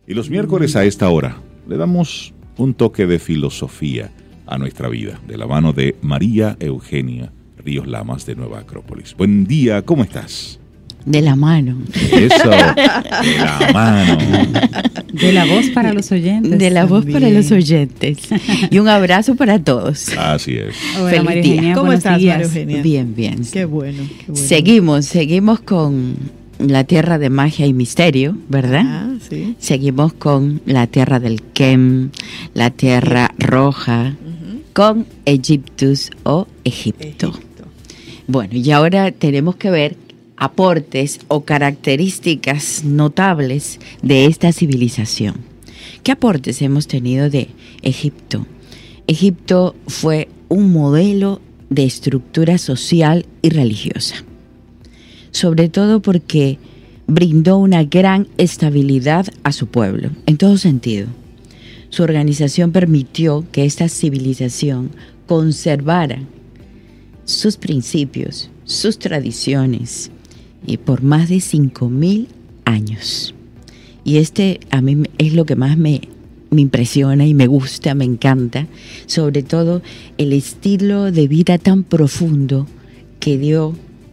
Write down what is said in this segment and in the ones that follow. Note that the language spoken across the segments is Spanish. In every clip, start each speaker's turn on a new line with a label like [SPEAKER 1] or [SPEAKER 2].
[SPEAKER 1] Y los miércoles a esta hora le damos un toque de filosofía a nuestra vida, de la mano de María Eugenia Ríos Lamas de Nueva Acrópolis. Buen día, ¿cómo estás?
[SPEAKER 2] De la mano.
[SPEAKER 1] Eso, de la mano.
[SPEAKER 3] De la voz para los oyentes.
[SPEAKER 2] De la voz para los oyentes. Y un abrazo para todos.
[SPEAKER 1] Así es.
[SPEAKER 3] Hola, María Eugenia,
[SPEAKER 4] ¿Cómo estás, María Eugenia?
[SPEAKER 2] Bien, bien.
[SPEAKER 4] Qué bueno, qué
[SPEAKER 2] Seguimos
[SPEAKER 4] bueno.
[SPEAKER 2] con la tierra de magia y misterio, ¿verdad?
[SPEAKER 4] Ah, sí.
[SPEAKER 2] Seguimos con la tierra del Kem, la tierra roja, con Egiptus o Egipto. Bueno, y ahora tenemos que ver aportes o características notables de esta civilización. ¿Qué aportes hemos tenido de Egipto? Egipto fue un modelo de estructura social y religiosa, sobre todo porque brindó una gran estabilidad a su pueblo, en todo sentido. Su organización permitió que esta civilización conservara sus principios, sus tradiciones, y por más de 5.000 años. Y a mí es lo que más me impresiona y me gusta, me encanta, sobre todo el estilo de vida tan profundo que dio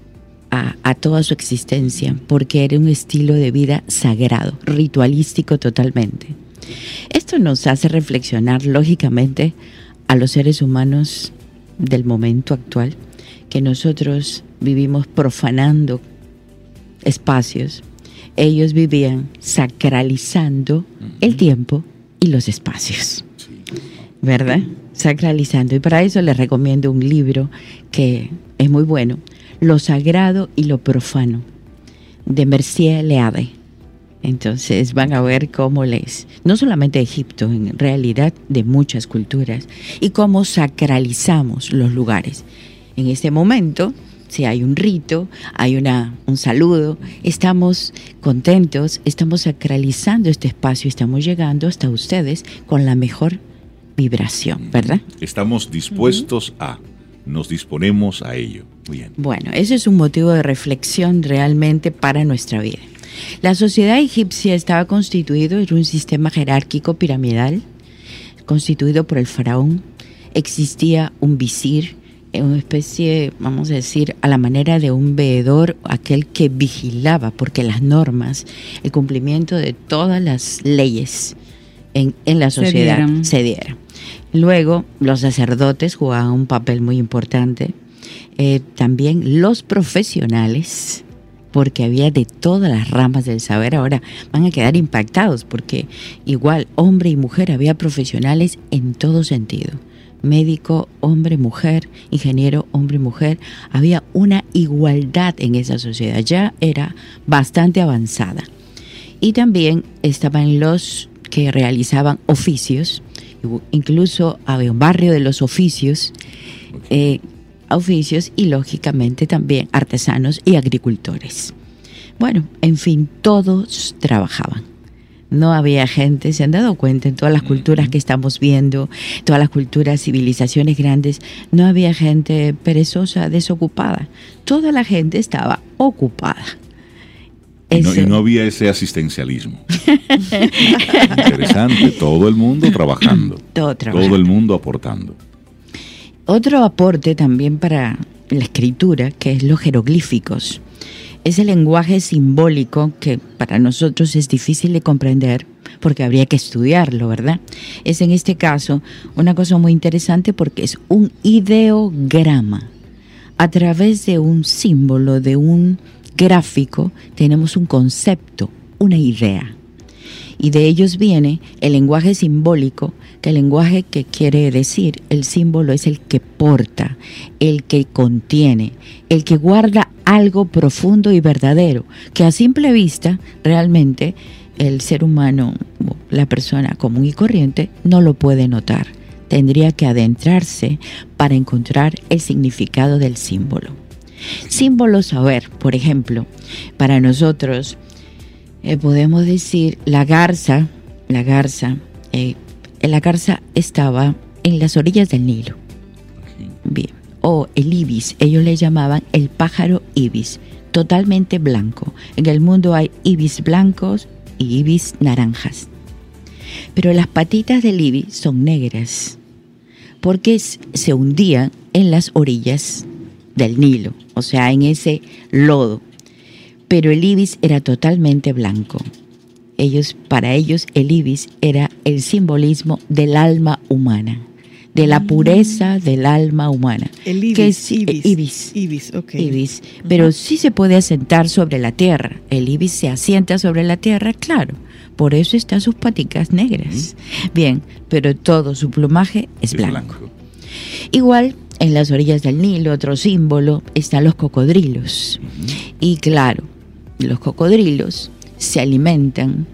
[SPEAKER 2] a toda su existencia, porque era un estilo de vida sagrado, ritualístico totalmente. Esto nos hace reflexionar lógicamente a los seres humanos del momento actual, que nosotros vivimos profanando espacios. Ellos vivían sacralizando el tiempo y los espacios, ¿verdad? Sacralizando. Y para eso les recomiendo un libro que es muy bueno, Lo sagrado y lo profano, de Mercier Leade. Entonces van a ver cómo no solamente Egipto, en realidad de muchas culturas, y cómo sacralizamos los lugares. En este momento, si hay un rito, hay un saludo, estamos contentos, estamos sacralizando este espacio, estamos llegando hasta ustedes con la mejor vibración, ¿verdad?
[SPEAKER 1] Estamos dispuestos nos disponemos a ello. Muy bien.
[SPEAKER 2] Bueno, ese es un motivo de reflexión realmente para nuestra vida. La sociedad egipcia estaba constituida en un sistema jerárquico piramidal, constituido por el faraón. Existía un visir, una especie, vamos a decir, a la manera de un veedor, aquel que vigilaba porque las normas, el cumplimiento de todas las leyes en la sociedad se dieran. Luego, los sacerdotes jugaban un papel muy importante. También los profesionales, porque había de todas las ramas del saber. Ahora van a quedar impactados porque igual hombre y mujer, había profesionales en todo sentido. Médico, hombre, mujer, ingeniero, hombre, mujer. Había una igualdad en esa sociedad, ya era bastante avanzada. Y también estaban los que realizaban oficios, incluso había un barrio de los oficios, y lógicamente también artesanos y agricultores. Bueno, en fin, todos trabajaban. No había gente, se han dado cuenta en todas las culturas que estamos viendo, todas las culturas, civilizaciones grandes, no había gente perezosa, desocupada. Toda la gente estaba ocupada.
[SPEAKER 1] Y no había ese asistencialismo. Interesante, todo el mundo trabajando. Todo el mundo aportando.
[SPEAKER 2] Otro aporte también para la escritura, que es los jeroglíficos. Es el lenguaje simbólico que para nosotros es difícil de comprender porque habría que estudiarlo, ¿verdad? Es en este caso una cosa muy interesante porque es un ideograma. A través de un símbolo, de un gráfico, tenemos un concepto, una idea. Y de ellos viene el lenguaje simbólico, que el lenguaje que quiere decir, el símbolo es el que porta, el que contiene, el que guarda algo profundo y verdadero, que a simple vista realmente el ser humano, la persona común y corriente, no lo puede notar. Tendría que adentrarse para encontrar el significado del símbolo. Símbolos, a ver, por ejemplo, para nosotros podemos decir la garza estaba en las orillas del Nilo. Bien. O el ibis, ellos le llamaban el pájaro ibis, totalmente blanco. En el mundo hay ibis blancos y ibis naranjas, Pero las patitas del ibis son negras porque se hundían en las orillas del Nilo, o sea, en ese lodo. Pero el ibis era totalmente blanco. Para ellos, el ibis era el simbolismo del alma humana, de la pureza del alma humana.
[SPEAKER 4] El ibis.
[SPEAKER 2] Que es,
[SPEAKER 4] Ibis, ok.
[SPEAKER 2] Ibis. Pero sí se puede asentar sobre la tierra. El ibis se asienta sobre la tierra, claro. Por eso están sus paticas negras. Bien, pero todo su plumaje es blanco. Igual, en las orillas del Nilo, otro símbolo, están los cocodrilos. Y claro, los cocodrilos se alimentan,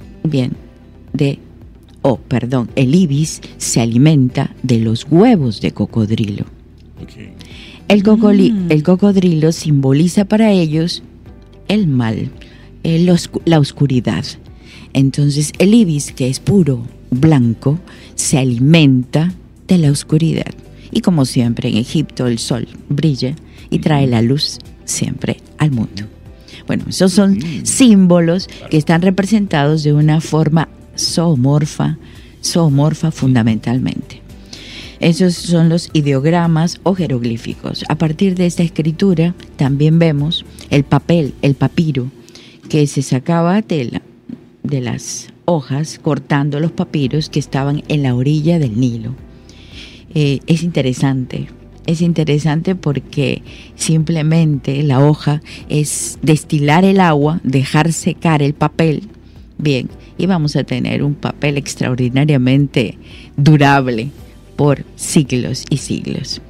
[SPEAKER 2] el ibis se alimenta de los huevos de cocodrilo.
[SPEAKER 1] Okay.
[SPEAKER 2] El cocodrilo simboliza para ellos el mal, la oscuridad. Entonces el ibis, que es puro blanco, se alimenta de la oscuridad. Y como siempre en Egipto el sol brilla y trae la luz siempre al mundo. Bueno, esos son símbolos que están representados de una forma zoomorfa fundamentalmente. Esos son los ideogramas o jeroglíficos. A partir de esta escritura también vemos el papiro, que se sacaba de las hojas cortando los papiros que estaban en la orilla del Nilo. Es interesante porque simplemente la hoja es destilar el agua, dejar secar el papel, y vamos a tener un papel extraordinariamente durable por siglos y siglos.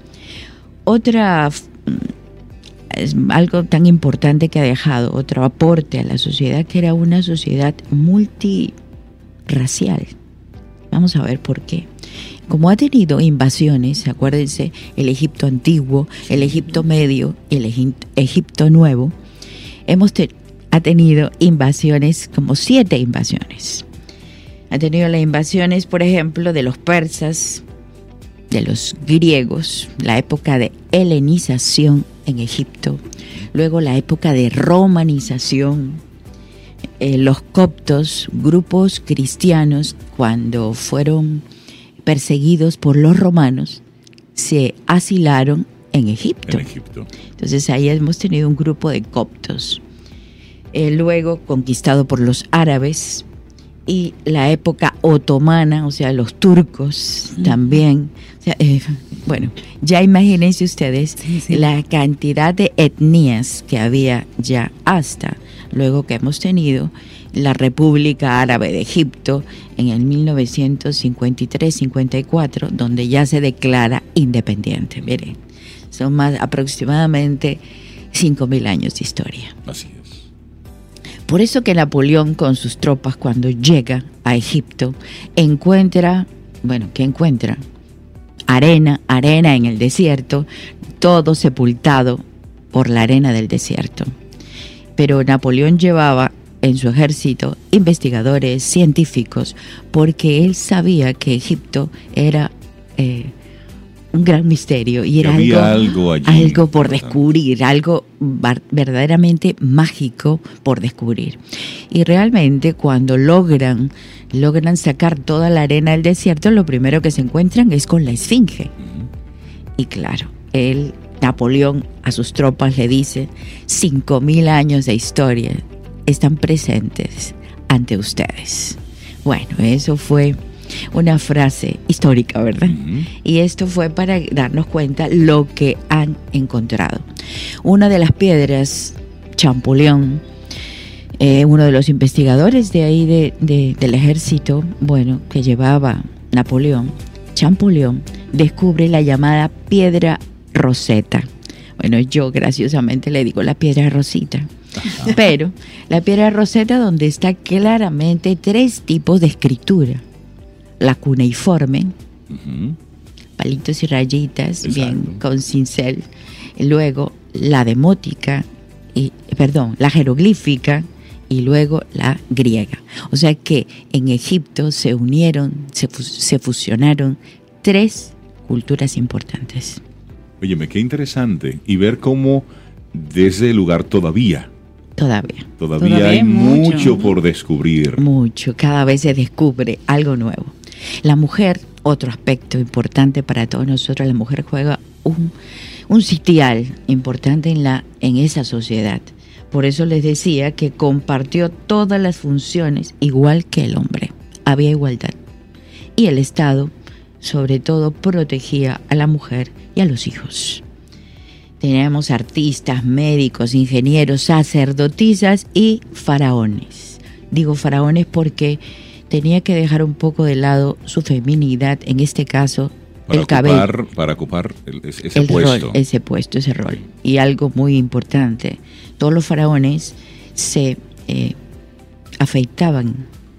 [SPEAKER 2] Algo tan importante que ha dejado, otro aporte a la sociedad, que era una sociedad multirracial. Vamos a ver por qué. Como ha tenido invasiones, acuérdense, el Egipto antiguo, el Egipto medio y el Egipto nuevo, ha tenido invasiones, como 7 invasiones. Ha tenido las invasiones, por ejemplo, de los persas, de los griegos, la época de helenización en Egipto, luego la época de romanización, los coptos, grupos cristianos, cuando fueron perseguidos por los romanos, se asilaron en Egipto. Entonces ahí hemos tenido un grupo de coptos. Luego conquistado por los árabes, y la época otomana, o sea, los turcos también. O sea, ya imagínense ustedes la cantidad de etnias que había ya hasta luego que hemos tenido la República Árabe de Egipto en el 1953-54, donde ya se declara independiente. Miren, son aproximadamente 5.000 años de historia.
[SPEAKER 1] Así es.
[SPEAKER 2] Por eso que Napoleón, con sus tropas, cuando llega a Egipto, encuentra? Arena en el desierto, todo sepultado por la arena del desierto. Pero Napoleón llevaba en su ejército investigadores, científicos, porque él sabía que Egipto era un gran misterio y era algo por descubrir, algo verdaderamente mágico por descubrir. Y realmente cuando logran sacar toda la arena del desierto, lo primero que se encuentran es con la Esfinge. Y claro, Napoleón a sus tropas le dice: 5.000 años de historia están presentes ante ustedes. Bueno, eso fue una frase histórica, ¿verdad? Y esto fue para darnos cuenta lo que han encontrado. Una de las piedras, Champollion, uno de los investigadores de ahí del ejército, que llevaba Napoleón, Champollion, descubre la llamada piedra Rosetta. Yo graciosamente le digo la piedra Rosita. Pero la piedra Rosetta, donde está claramente 3 tipos de escritura: la cuneiforme, palitos y rayitas, con cincel. Luego la demótica, la jeroglífica, y luego la griega. O sea que en Egipto se fusionaron 3 culturas importantes.
[SPEAKER 1] Óyeme, qué interesante. Y ver cómo desde el lugar todavía Todavía hay mucho por descubrir.
[SPEAKER 2] Mucho, cada vez se descubre algo nuevo. La mujer, otro aspecto importante para todos nosotros, la mujer juega un sitial importante en esa sociedad. Por eso les decía que compartió todas las funciones igual que el hombre. Había igualdad. Y el Estado, sobre todo, protegía a la mujer y a los hijos. Teníamos artistas, médicos, ingenieros, sacerdotisas y faraones. Digo faraones porque tenía que dejar un poco de lado su feminidad, en este caso el cabello.
[SPEAKER 1] Para ocupar ese puesto.
[SPEAKER 2] Ese rol. Y algo muy importante, todos los faraones se afeitaban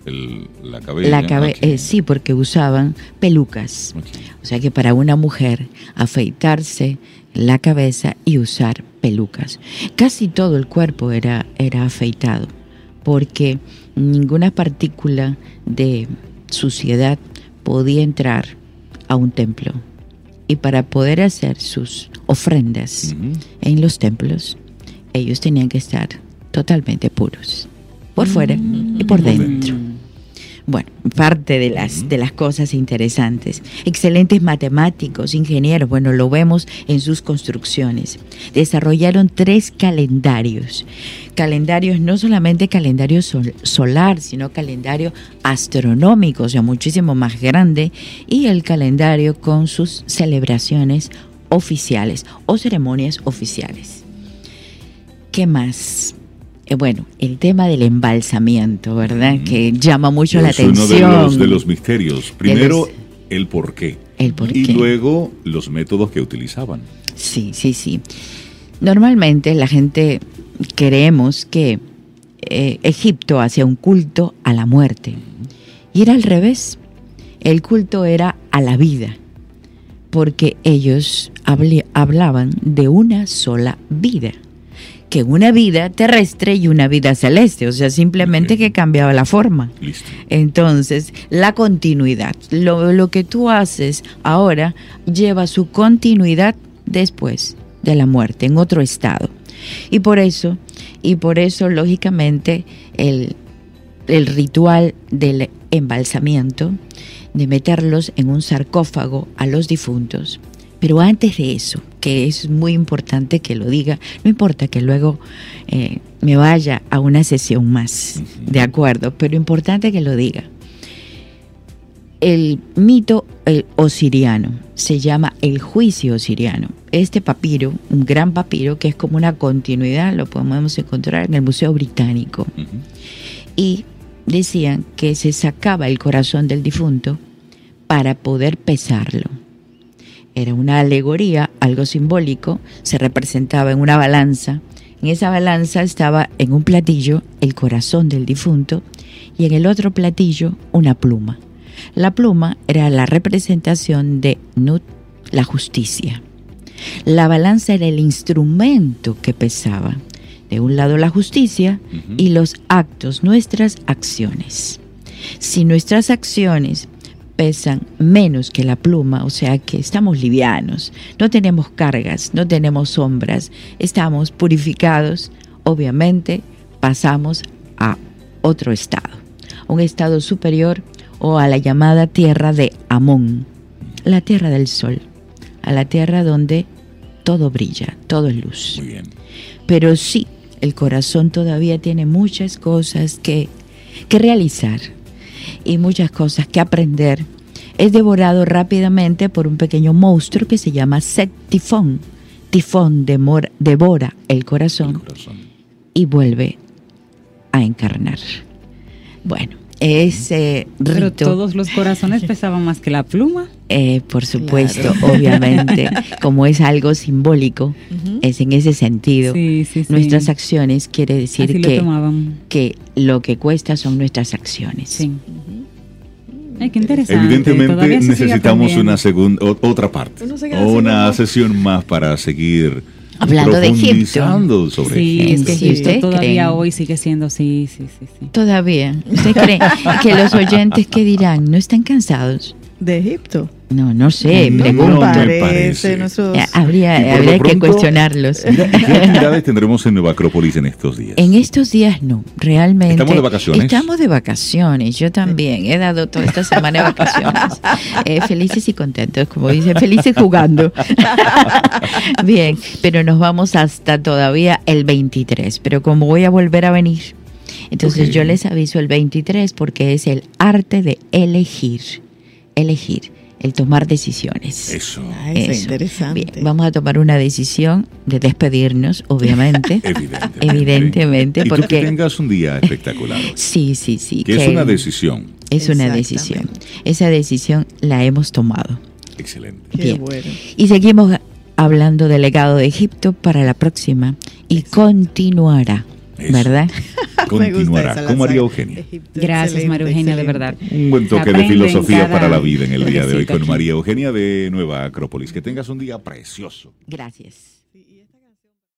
[SPEAKER 1] la cabeza.
[SPEAKER 2] Okay. Sí, porque usaban pelucas. Okay. O sea que para una mujer afeitarse la cabeza y usar pelucas. Casi todo el cuerpo era afeitado, porque ninguna partícula de suciedad podía entrar a un templo. Y para poder hacer sus ofrendas en los templos, ellos tenían que estar totalmente puros, por fuera y por dentro. Bueno, parte de las cosas interesantes. Excelentes matemáticos, ingenieros, bueno, lo vemos en sus construcciones. Desarrollaron 3 calendarios. Calendarios, no solamente calendario solar, sino calendario astronómico, o sea, muchísimo más grande, y el calendario con sus celebraciones oficiales o ceremonias oficiales. ¿Qué más? Bueno, el tema del embalsamiento, ¿verdad? Que llama mucho la atención.
[SPEAKER 1] Es uno de los misterios. Primero, el por qué. Y luego, los métodos que utilizaban.
[SPEAKER 2] Sí. Normalmente la gente creemos que Egipto hacía un culto a la muerte. Y era al revés. El culto era a la vida. Porque ellos hablaban de una sola vida. Que una vida terrestre y una vida celeste, o sea, simplemente que cambiaba la forma.
[SPEAKER 1] Listo.
[SPEAKER 2] Entonces, la continuidad, lo que tú haces ahora lleva su continuidad después de la muerte, en otro estado. Y por eso, lógicamente, el ritual del embalsamiento, de meterlos en un sarcófago a los difuntos. Pero antes de eso, que es muy importante que lo diga, no importa que luego me vaya a una sesión más, de acuerdo, pero importante que lo diga. El mito osiriano se llama el juicio osiriano. Este papiro, un gran papiro que es como una continuidad, lo podemos encontrar en el Museo Británico. Y decían que se sacaba el corazón del difunto para poder pesarlo. Era una alegoría, algo simbólico, se representaba en una balanza. En esa balanza estaba en un platillo el corazón del difunto y en el otro platillo una pluma. La pluma era la representación de Nut, la justicia. La balanza era el instrumento que pesaba. De un lado la justicia y los actos, nuestras acciones. Si nuestras acciones pesan menos que la pluma, o sea que estamos livianos, no tenemos cargas, no tenemos sombras, estamos purificados, obviamente pasamos a otro estado, un estado superior o a la llamada tierra de Amón, la tierra del sol, a la tierra donde todo brilla, todo es luz.
[SPEAKER 1] Muy bien.
[SPEAKER 2] Pero sí, el corazón todavía tiene muchas cosas que realizar y muchas cosas que aprender. Es devorado rápidamente por un pequeño monstruo que se llama Set Tifón. Tifón devora el corazón y vuelve a encarnar. Bueno, ese rito...
[SPEAKER 3] Pero todos los corazones pesaban más que la pluma.
[SPEAKER 2] Por supuesto, claro. Obviamente, como es algo simbólico, es en ese sentido.
[SPEAKER 3] Sí.
[SPEAKER 2] Nuestras acciones quiere decir que lo que cuesta son nuestras acciones.
[SPEAKER 3] Sí. Ay, qué interesante.
[SPEAKER 1] Evidentemente necesitamos otra parte, una sesión más para seguir
[SPEAKER 2] hablando de
[SPEAKER 1] Egipto. Sobre Egipto.
[SPEAKER 3] Es que Egipto todavía hoy sigue siendo, sí.
[SPEAKER 2] Todavía. ¿Usted cree que los oyentes qué dirán? ¿No están cansados?
[SPEAKER 4] de Egipto.
[SPEAKER 2] No sé,
[SPEAKER 1] No
[SPEAKER 2] pregunto.
[SPEAKER 1] me parece.
[SPEAKER 2] Habría que cuestionarlos.
[SPEAKER 1] Mira, ¿qué actividades tendremos en Nueva Acrópolis en estos días?
[SPEAKER 2] En estos días no, realmente.
[SPEAKER 1] ¿Estamos de vacaciones?
[SPEAKER 2] Estamos de vacaciones, yo también. He dado toda esta semana de vacaciones. Felices y contentos, como dicen, felices jugando. Bien, pero nos vamos hasta todavía el 23. Pero como voy a volver a venir, entonces yo les aviso el 23 porque es el arte de elegir, el tomar decisiones.
[SPEAKER 1] Eso.
[SPEAKER 4] Eso es interesante.
[SPEAKER 2] Bien, vamos a tomar una decisión de despedirnos, obviamente. Evidentemente,
[SPEAKER 1] Y
[SPEAKER 2] porque
[SPEAKER 1] tú que tengas un día espectacular.
[SPEAKER 2] Sí.
[SPEAKER 1] Que es una decisión.
[SPEAKER 2] Es una decisión. Esa decisión la hemos tomado.
[SPEAKER 1] Excelente.
[SPEAKER 4] Qué
[SPEAKER 2] Bien.
[SPEAKER 4] bueno.
[SPEAKER 2] Y seguimos hablando del legado de Egipto para la próxima y continuará,
[SPEAKER 1] Eso.
[SPEAKER 2] ¿verdad?
[SPEAKER 1] Continuará con María Eugenia.
[SPEAKER 4] Egipto,
[SPEAKER 3] Gracias, María Eugenia, de
[SPEAKER 4] excelente.
[SPEAKER 3] verdad.
[SPEAKER 1] Un buen toque
[SPEAKER 3] Se
[SPEAKER 1] de
[SPEAKER 3] aprende
[SPEAKER 1] filosofía
[SPEAKER 3] en cada
[SPEAKER 1] para la vida en el día de hoy
[SPEAKER 3] viajecito
[SPEAKER 1] con
[SPEAKER 3] aquí.
[SPEAKER 1] María Eugenia de Nueva Acrópolis. Que tengas un día precioso.
[SPEAKER 2] Gracias.